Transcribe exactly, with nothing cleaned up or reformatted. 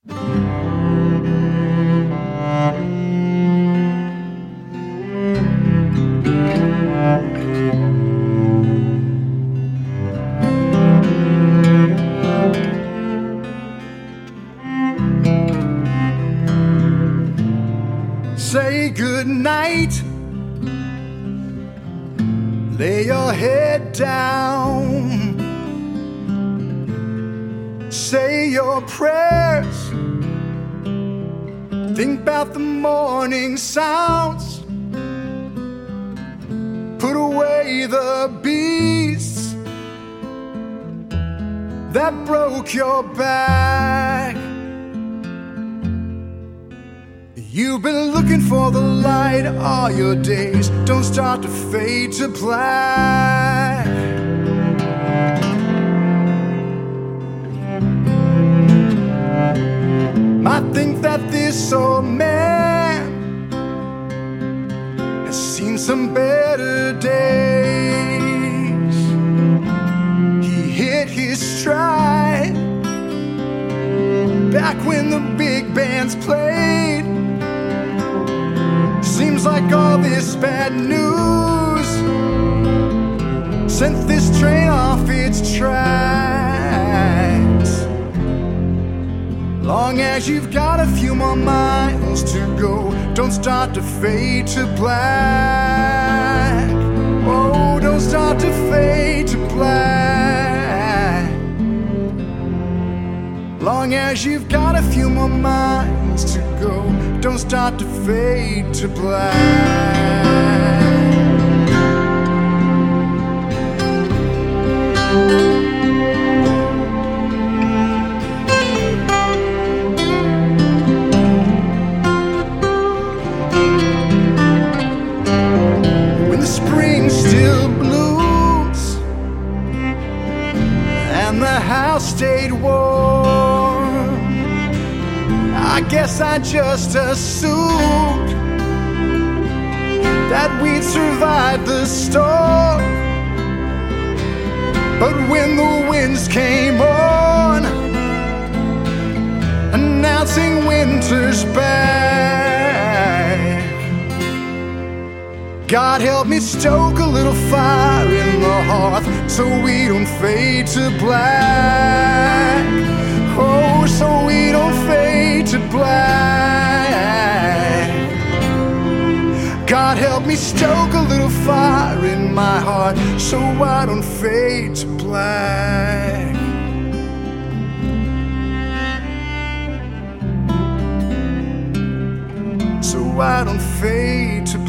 Say good night, lay your head down, say your prayers, think about the morning sounds, put away the beasts that broke your back. You've been looking for the light all your days. Don't start to fade to black. I think that this old man has seen some better days. He hit his stride back when the big bands played. Seems like all this bad news sent this train off its tracks. Long as you've got a few more miles to go, don't start to fade to black. Oh, don't start to fade to black. Long as you've got a few more miles to go, don't start to fade to black. When the spring still blooms and the house stayed warm, I guess I just assumed that we'd survive the storm. But when the winds came on, announcing winter's back, God help me stoke a little fire in the hearth so we don't fade to black. Oh, so we don't fade to black. God help me stoke a little fire in my heart so I don't fade to black. So I don't fade to